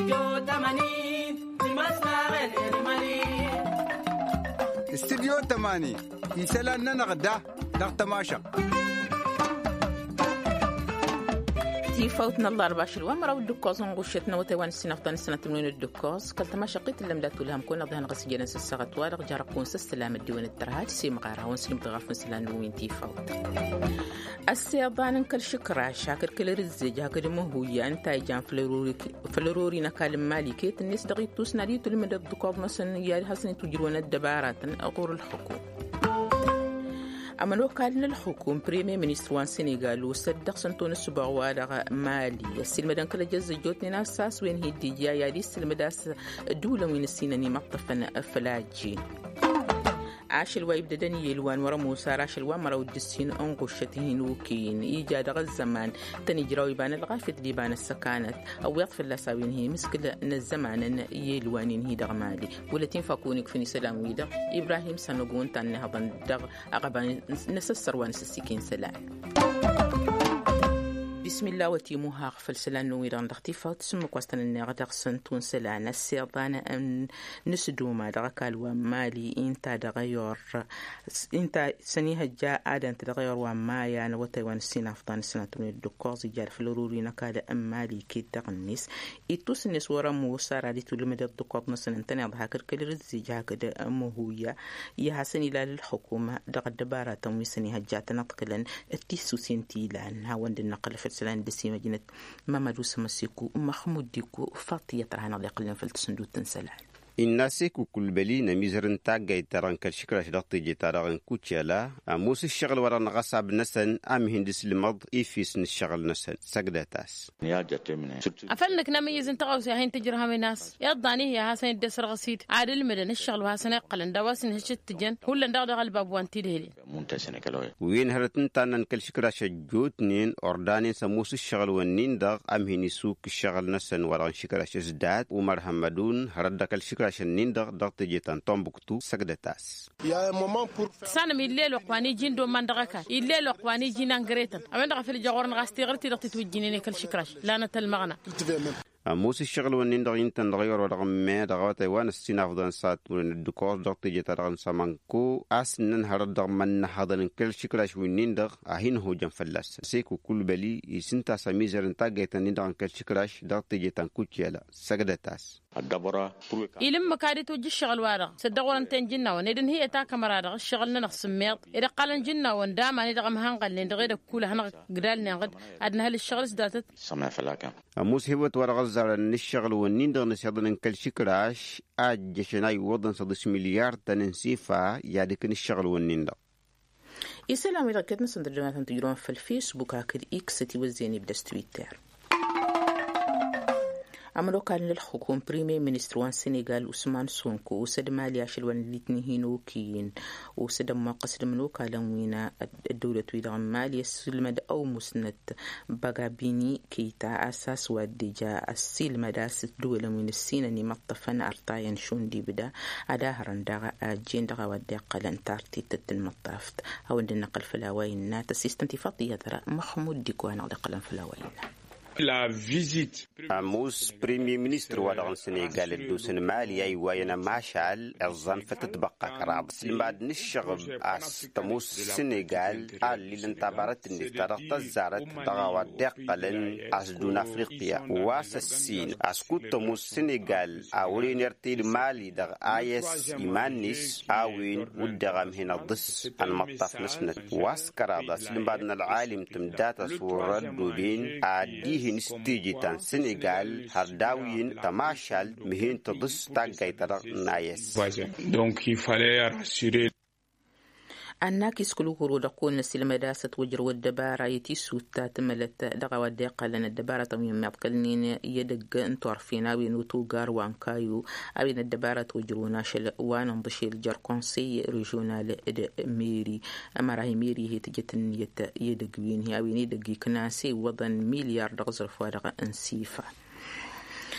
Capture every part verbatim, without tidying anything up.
استديو تماني يسألنا نغدا دغ تماشا فوتنا الله أربعة ومرة والدكوز ونغشتنا وتوان السنة فطان السنة تمرين الدكوز كل تما شقيت اللي مدات لهم كنا ضهن غسل جنس الساعة وارغ جارقون سلام الديوان الترهات سي مغارها ونسلم تغافن سلام وين تي فوت السيضان كل شكرا شاكر كل رزج هكذا مهوية أنت جان فلوروري فلوروري نكالم مالي كيت الناس دقيق توسنا دي تلمد الدكوز مثلا يا حسن تجرون الدبارات أقور الحكومة أما لو كان الحكومة بريمي منستر وان سنغال وصدق سنتون السبع وارغ مالي السلمدان كلا جز جوتني ناساس وين هي ديجا يالي السلمداس دولة وين السيناني مقطفا فلاجين عاش الوايب ددني يلوان ورا موسى راش الوان مرا ودسين انقشتهن وكين إيجاد الزمان تنجرا ويبان الغافت ديبان السكانت أو يطفي اللاساوين هي مسكل الزمان يلوانين هي دغمالي ولتين فاكونك فيني سلام ويدا إبراهيم سنقون تاني هضن دغ أغبان نسسر وانسسكين سلام بسم الله وتيموها غفل سلان نويران دختيفة تسمك وستن النغ دغسن تون سلان السيضان أن نسدوما دغكال ومالي إنتا دغيور إنتا سنيها جاء آدان تدغيور ومايا نوتيوان السنة فطان السنة تمني الدكوز جار فلوروري نكاد أمالي كي دغنيس إتوس النس ورا موسى رادي تلمد الدكوز مثلا انتني أضحاكر كل رزي جاكد أمهويا يحسن إلى الحكومة دغ الدبارة تموي سنيها جاء تنطقلن التيسو سنتيلان هاوند النقل في سلان دسي مدينة مامادوس مسيكو محمود ديكو فاطية ترهنا لقلنا في التسندو تنسلان الناسيكو كل بلينا ميزرن تاجي تران كالشكرة شرطي جي تران كوتشالا موس الشغل ورا نغصب نسن أم هندس المض إيفيس الشغل نسن سجدتاس أفلنك نميز انت غوسي هين تجرها من ناس يضعني هي هاسين الدسر غسيد عادل مدن الشغل وهاسين قلن دواسن هشت تجن كل ندغ الباب وانتي دهلي وين هرتن تانن كالشكرة شجوتنين أردانين سموس الشغل ونين دغ أم هنسوك الشغل نسن ورا شكرة شزدات ومرحمدون هرد كالشكرة عشان نندق ضغط جيتان تومبكتو سجدتاس سانا من الليل وقواني جين دو من دغكا الليل وقواني جين انغريتن أمين دغ في الجغورن غاستي غرتي دغتي توجيني كل شكراش لا نتلمغنا موس الشغل ونندق ينتن دغيور ورغم ما دغواتي وان السين أفضل سات ورن الدكور ضغط جيتان رغم سامانكو أسنن هرد من هذا كل شكراش ونندق أهين هو جن فلاس سيكو كل بلي يسنتا سميزر انتاج جيتان نندق كل شكراش ضغط جيتان كوتشيلا سجدتاس إلما كادي توجي الشغل وارغ صدقوا أن تنجنا وندن هي تاك مرارغ الشغل نخ سميط إذا قال نجنا وندام أنا دغم هنقل لندغير كل هنغ قدال نغد أدنى هالشغل زداتت سمع فلاكا موس هبت ورغ الزار أن الشغل ونندغ نسيضن كل شكراش أجشناي وضن صدس مليار تنسيفا يادكن الشغل ونندغ يسلام إذا كنت مثلا ترجمات تجرون في الفيسبوك هكذا إكس تيوزيني بدس تويتر عملوا كان للحكومة بريمي منستر وان سنغال عثمان سونكو وسد مالي عشل وان الاثنين وكين وسد ما قصد منو كالموينا الدولة ويدا مالي السلمد أو مسند بغابيني كيتا أساس ودجا السلمد أساس دولة من السيناني مطفن أرطايا شون دي بدا أداهران داغا أجين داغا وداقا لانتارتي تتن مطافت أو عند النقل فلاوين ناتا سيستنتي فاطية ترى محمود ديكوانا لقلن فلاوين La visite. أموس بريمي منستر ودغن سنغال الدوسن مالي أي وينا ماشال الظن فتتبقى كراب سلماد نشغب أس تموس سنغال اللي لنتابرت النستارة تزارت دغاوة دقلن أس دون أفريقيا واس السين أسكوت تموس سنغال أولين يرتيل مالي دغ آيس إيمانيس أوين ودغم هنا الضس المطاف نسنت واس كرابة سلمادنا العالم تمدات صورة دوبين أديه نستيجي تان سنغال هرداوين تماشال مهين تضس تاقاي ترق نايس. Donc il fallait rassurer. الناكس كلو هرو دقون نسيل مداسة وجر والدبارة يتيسو تاتملت دغا وداقا لنا الدبارة تميم مابقلنين يدق انتو عرفينا وينو توغار وانكايو اوين الدبارة وجرونا شل وانا بشيل جار كونسي ريجونال ميري اما راهي ميري هي تجتن يت يدق وين هي اوين يدق كناسي وضن مليار دغزر فوادغا انسيفا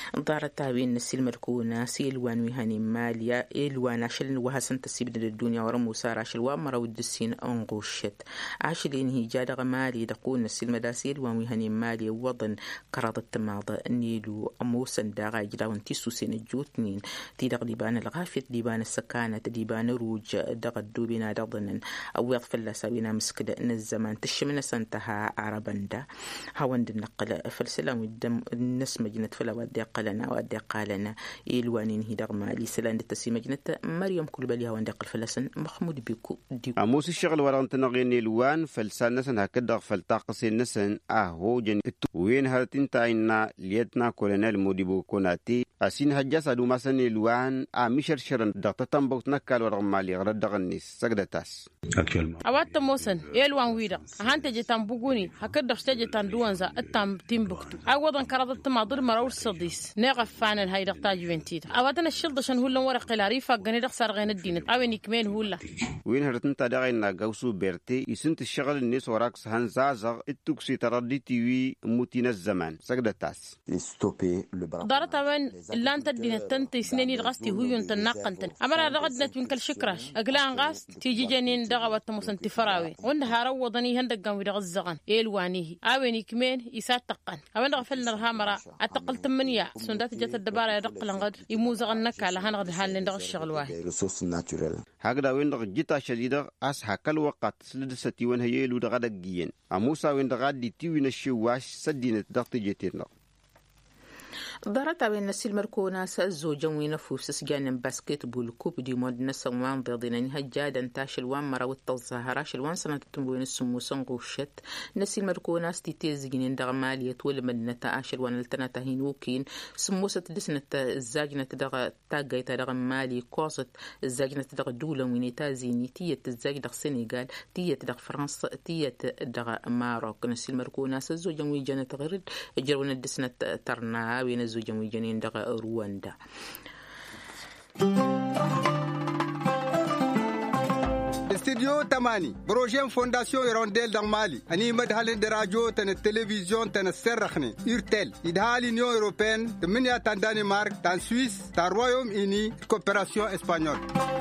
دارت تابين نسيل مركونا سيلوان وهاني ماليا إلوان عشل وهسن تسيب الدنيا ورمو سار عشل وامرا ودسين أنغوشت عشلين هي جادة مالي دقون نسيل مداسيل وهاني ماليا وضن كراد التماضى النيلو أموسن داغا جراون تيسو سين الجوتنين تيدغ ديبان الغافت ديبان السكانة ديبان روج دغ الدوبنا دغضنن أو يغفل ساوينا مسكدة إن الزمان تشمنا سنتها عربندا هاوند النقل فالسلام الدم الناس مجنة فلا ودي قلنا ودي قالنا إلوانين هي دغ مالي سلان التسي مجنة مريم كل باليها وندي قل فلسن محمود بيكو ديكو أموس الشغل ورانت نغيني الوان فلسان نسن هكذا فلتاقسي نسن أهو جن وين هاتين تاينا ليتنا كولنا الموديبو كوناتي أسين هجاس أدو مسن الوان أميشر شرن دغتا تنبوت نكال ورغم مالي غرد دغنيس سجدتاس أوات موسن إلوان ويدا هانت جتان بوغوني هكذا شجتان دوانزا التام تيمبكتو أوضن كرادت ماضر مراول صديس نغف فانا هاي دغتا جوينتيد أواتنا الشلد شن هولا ورق العريفة غني دغسار غين الدين أوين كمان هولا وين هرتن تدغينا غوسو بيرتي يسنت الشغل الناس وراكس هنزازغ التوكسي تردي تيوي موتين الزمان سجدتاس دارت أوين اللي أنت الدين تنتي سنيني الغاستي هو ينتناقنتن أمرا رغدنا تنكل شكراش أقلان غاست تيجي جنين دغوات موسن تفراوي وندها روضني هندق قام يدغزغن إلوانيه أوين كمان يسات تقن أوين غفلنا الهامرا أتقل تمنيا سندات جات الدبارة يدق لنغد يموزغنك على هنغد حال لندغ الشغل واحد هكذا وين دغ جيتا شديدة أس هكال وقت سلدستي وين هيلو دغدق جيين أموسا وين دغادي تيوين الشواش سدينة دغتي جيتين دارت بين نسيل مركونا سأزوجا وينفوس سجان باسكت بول كوب دي مود نسوان ضدين هجادا تاشل وان مرا والتظاهرة شلوان سنة تنبوين السمو سنغوشت نسيل مركونا ستيتيزجين دغمالية ولمدنة تاشل وان التناتا هينوكين سمو ستدسنة الزاجنة دغ تاقايتا دغمالي قوصت الزاجنة دغ دولة وينيتازيني تيت الزاج دغ سنغال تيت دغ فرنسا تيت دغ ماروك نسيل مركونا سأزوجا ويجانا تغرد جرون الدسنة ترنا وين زوجة ويجنين دغا رواندا استديو تماني بروجين فونداسيون يرونديل دان مالي اني مدهالين دراديو تن التلفزيون تن السرخني يرتل يدهالي نيو اوروبيان تمنيا تان دانمارك تان سويس تان رويوم اني كوبيراسيون اسبانيول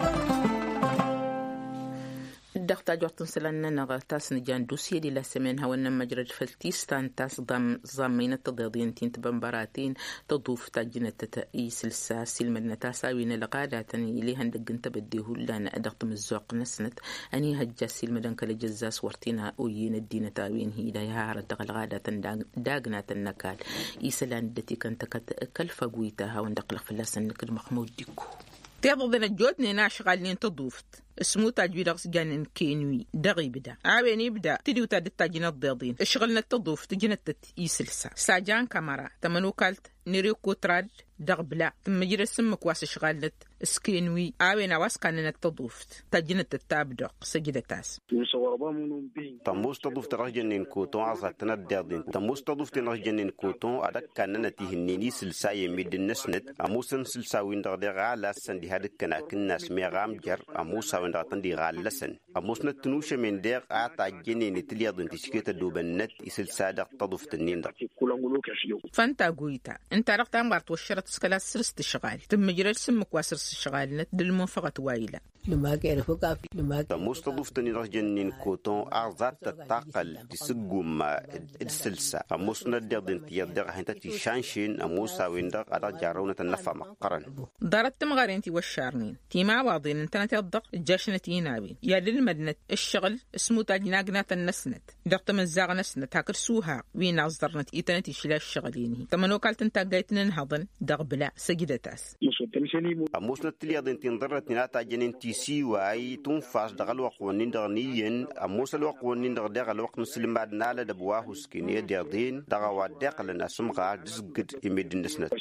دغتا جورتن سلنا نغا تاس نجان دوسية دي لسمين هوانا مجرد فلتيستان تاس ضم ضمينة تضيضين تين تبنبراتين تضوف تاجنة تأيس الساس المدنة تاساوين لقاداتني اللي هندقن تبديه لنا أدغت مزوق نسنت أني هجاسي المدن كالجزاس ورتينا أويين الدين تاوين هي دايها ردغ الغادة داقنا النكال إيسلان دتي كانت كالفاقويتها واندقلق فلاسا نكد محمود ديكو تيضغن الجودني ناشغالين تضوفت اسمو تاجوي رغس جانن كينوي دغي بدا عاويني بدا تديو تاد التاجين الضيضين اشغلنا التضوف تجينا يسلسا ساجان كاميرا تمنو كالت نيريو كوتراد دغبلا ثم جرى سمك واس شغالت سكينوي عاوينا واس كانن التضوفت تاجين التابدق سجدتاس تموس تضوف ترجنين كوتون عصاتنا الديضين تموس تضوف ترجنين كوتون أدك كاننا تيهنيني سلسا يميد النسنت أموسن سلسا وين دغدغ على سندي هادك كنا كنا سميغام جر أموسا وين دغتن دي غالسن أموسنا تنوش من دغ آتا جنين تليضن تشكيت دوبنت يسلسا دغ تضوف تنين دغ فانتا قويتا انت رغت عمرت وشرت سكالاس سرست الشغال تم جرى سمك واسرس الشغال نت دلمنفقة وايلة تموس تضوف تنين رجنين كوتون أعزات تتاقل تسقوم السلسة أموسنا دغدن تيضغ هنتا تشانشين أموسا وين دغ أدا جارونة النفع مقرن دارت تمغارين والشارنين تيما واضين انتنا تيضغ الجاشنة تيناوين يا للمدنة الشغل اسمو تاجناقنات النسنت دغت من زاغ نسنت هاكر سوها وين أصدرنت إيتنتي شلا الشغليني تمنو كالت انتا قايتنا نهضن دغ بلا سجدتاس أموسنا تليضن تنضرت ناتا جنين تيسي واي تنفاس دغ الوق ونين دغنيين أموس الوق ونين دغ دغ الوق مسلم بعد نالا دبواه سكينية ديردين دغ وادق لنا سمغا دزقد إميدن نسنت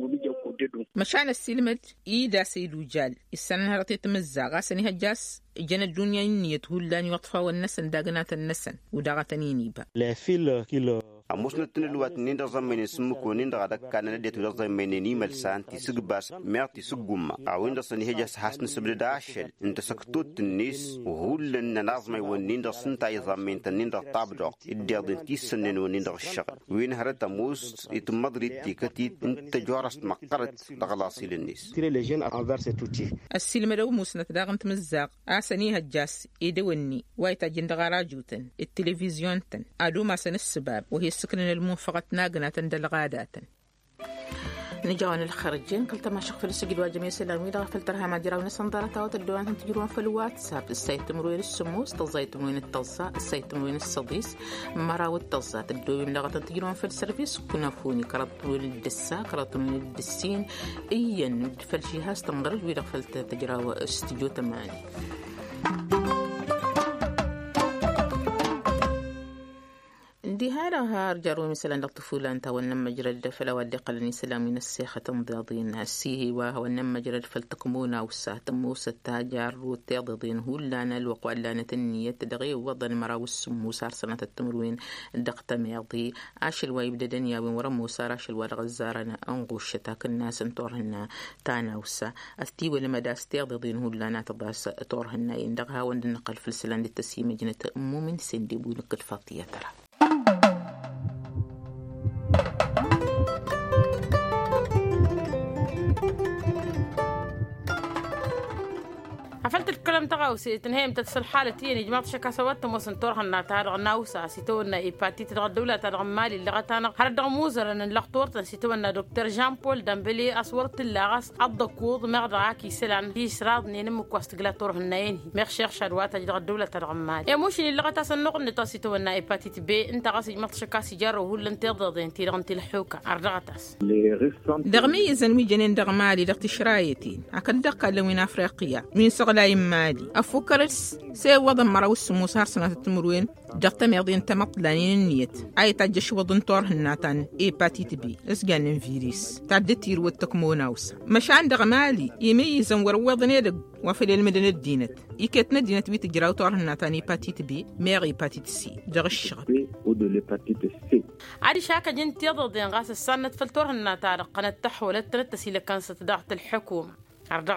مشان السلمد إيدا سيدو جال السنة هرتي تمزاغا سنها جاس جن الدنيا نيته لان يطفى والنسن داغنات النسن وداغتني نيبا أموس نتن الوقت نين زمن سمكو نين غدا كان نديت زمن نيمل سان تسق باس ميرتي سقوما أو إن صني هجس حسن سبل داشل أنت سكتوت الناس وهول النظام ونين دصن تاي زمن تنين دطابدو الديادن تيسنن ونين دغشغل وين هرت أموس يتمضري تيكتي أنت جارست مقرت لغلاصي للناس السلم لو موسنة داغم تمزاق أسني هجاس يدوني وايتا جندغارا جوتن التلفزيون تن أدو ما سن السباب وهي السكن الموفقة ناقنا تندلغادات نجاون الخارجين كل تماشق في السجل واجمي سلامي دا فلترها ما جراونا صندارة وتدوان تجرون في الواتساب السيت مروين السموس تزايت مروين التلصا السيت مروين الصديس مراو التلصا تدوي من لغة تجرون في السيرفيس كنا فوني كرات مروين الدسا كرات مروين الدسين ايا فالشيهاز تنغرج ويدا فلت تجراو استجو تماني دي هذا هار جارو مثلا الطفولة أنت والنم مجرد فلا ودي قلني سلامي نسيخة تنضاضين هسيه وهو النم مجرد فلتقمونا والساعة موسى التاجر وتضضين هو لانا الوقوع لانا النية تدغي وضن مراو السمو صار سنة التمروين دقت ميضي عاش الوايب دنيا وين ورمو صار عاش الواد غزارنا أنقوش شتاك الناس انطورهن تانا وسا أثتي ولما داس تضضين هو لانا تضاس طورهن يندغها وندنقل في السلان للتسييم جنة أمو من سندي بولك الفاطية ترى عفلت الكلام تغاوسي تنهيم تتصل حالتين جماعة شكا سواتهم وسنتورها النا تارغ ناوسا سيتونا إيباتي تدغ الدولة تدغ مالي اللي غتانا هردغ موزر أن اللغطورة سيتونا دكتور جان بول دامبلي أصورت اللاغس الضكوض مغدعاكي سلان هيش راضني نمك واستقلاتورها النايني ميغ شيخ شادوات تدغ الدولة تدغ مالي يا موشني اللي غتاسا النقل نتا سيتونا إيباتي تبي انت غاسي جماعة شكا سيجار وهو اللي انتظضين تيرغ انتي الحوكا عردغتاس دغمي زنوي جنين دغ مالي دغ تشرايتين أكد دقا لوين أفريقيا من سغلاي مالي أفكرس سيوضا مراو السمو صار سنة التمروين دغتا ميضين تمط لانين النيت أي تجش وضن طورهن تان إيباتيت بي اسجان فيروس تعدتير والتكموناوس مش عند غمالي يميزن وروضن يدق وفي المدن الدينت يكتنا دينت بيت جراو طورهن تان إيباتيت بي ميغ إيباتيت سي دغ الشغل عادي شاكا جنت يضضين غاس السنة فلتورهن تارق قناة تحولت ترتسي لكانسة داعت الحكومة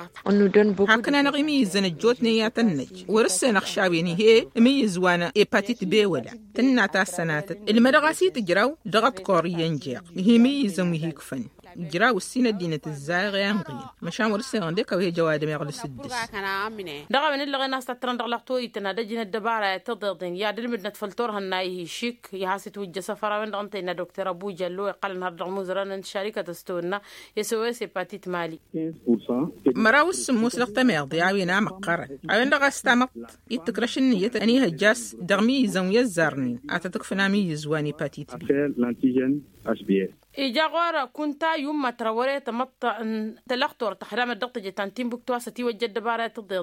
هكنا نغميز نجوت نيات النج ورسا نخشاويني هي ميز وانا إيباتيت بي ولا تنعتا السنات المدغاسي تجراو دغط كوريين جيق هي ميز وهي كفن جراو السنة دينة الزاغي ينغين مشان ورسا غندك وهي جواد ميغل السدس دغا من اللي غناس تترن دغلقتو يتنا دجنا الدبارة تضغطين يا دلمدنا تفلتورها الناي شيك يهاسي توجه سفرة من دغنتينا دكتور أبو جلو قال نهار دغموزران شركة تستونا يسوي إيباتيت مالي مراو السمو سلقتا ميغضي عاوينا مقارن عاوين دغا استمط يتكرش النية أني هجاس دغمي زوية الزارنين أتتكفنا ميز واني باتيت بي إيجا غورا كنتا يوم ما تراوري تمطع تلقطور تحرام الضغط جتان تيمبكتوا ستي وجد بارا تضيض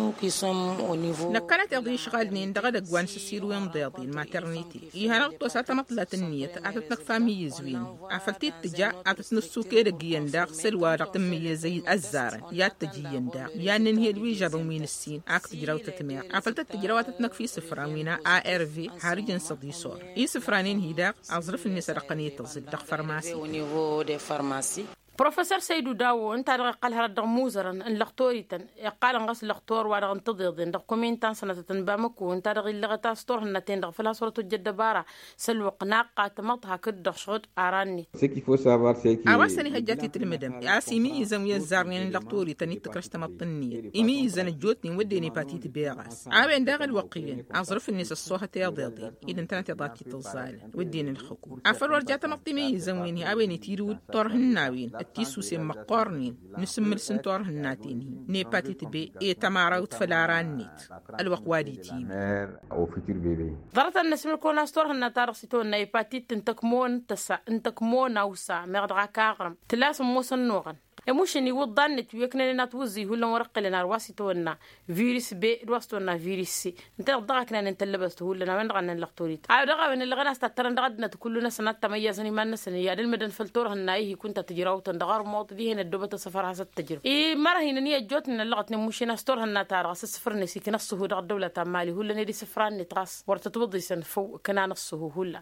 نكالت أغضي شغالنين دغا دقوان سسيرو يمضيضين ماترنيتي إيها نغطو ساتمطلات النية أتتنك فامي زوين عفلتي التجا أتتن السوكي دقيان داغ سلوا رقم زي الزارن يا تجيين داغ يا ننهي الويجا رومين السين عاك تجراو تتميع عفلت التجراوات تتنك في سفرانوينا آ ار في حارجن صدي صور إي سفرانين هي داغ أظرف النسا رقنية تغزل داغ فرماسي au niveau des pharmacies. بروفيسور سيدو داو انت قال هذا موزرا ان لختوريتن قال نغس لختور ولا انتضض ان كومين تان سنه تنبامك وانت رغي لغتا ستور هنتين دغ فلا صوره الجد بارا سلوق ناقه تمطها كد شغد اراني سكي فو سافار سكي اواسني هجاتي تلمدم ياسيمي زم يزارني لختوري تني تكرش تمطني ايمي زن جوتني وديني باتيت بيغاس عاوين داغ الوقيين اظرف الناس الصوها تيضيضين اذا انت تضاكي تزال ودين الحكومه عفر ورجات مطمي زميني عاوين تيرود طرهناوين التيسوس مقارنين نسمى السنتور هناتيني نيباتيت بي اي تماراوت فلارانيت الوقوادي تيم او فكر بيبي ضرت الناس من كون استور هناتارسيتون نيباتيت انتكمون تسع انتكمون اوسع مغدغا كاغرم تلاسم موسنوغن يموشني وضنت ويكنا لنا توزي هلا ورق لنا رواسيتونا فيروس بي رواسيتونا فيروس سي انت ضغكنا انت لبست هلا وين غن اللقطوريت عاد دغا من اللي غنا استترن دغدنا كلنا سنه تميزني ما النسني يا المدن فلتور هنايه كنت تجراو تندغار موط دي هنا الدوبه سفر حسب تجرب اي مره هنا نيه جوتنا لغتني مشينا ستور هنا تارغ صفر نسي كنصه دغ الدوله مالي هلا ندي سفران نتراس ورتتوضي سنفو كنا نصه هلا